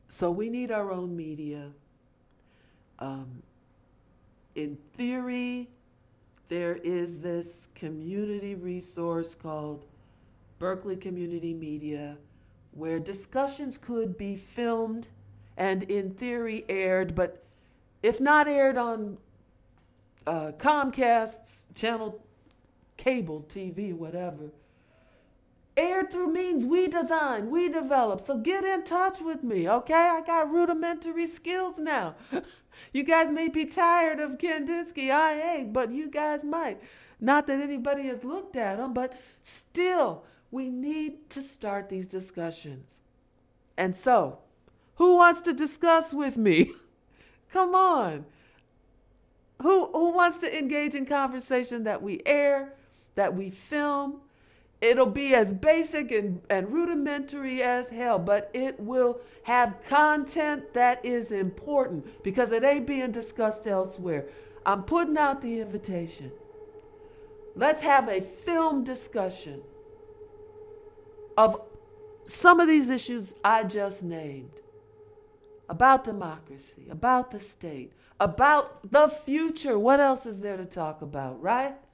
So we need our own media. Um, in theory, there is this community resource called Berkeley Community Media where discussions could be filmed and, in theory, aired, but if not aired on Comcast's channel, cable TV, whatever, aired through means we design, we develop. So get in touch with me, okay? I got rudimentary skills now. You guys may be tired of Kandinsky, I ain't, but you guys might. Not that anybody has looked at them, but still, we need to start these discussions. And so, who wants to discuss with me? Come on. Who wants to engage in conversation that we air, that we film? It'll be as basic and rudimentary as hell, but it will have content that is important because it ain't being discussed elsewhere. I'm putting out the invitation. Let's have a film discussion of some of these issues I just named, about democracy, about the state, about the future. What else is there to talk about, right?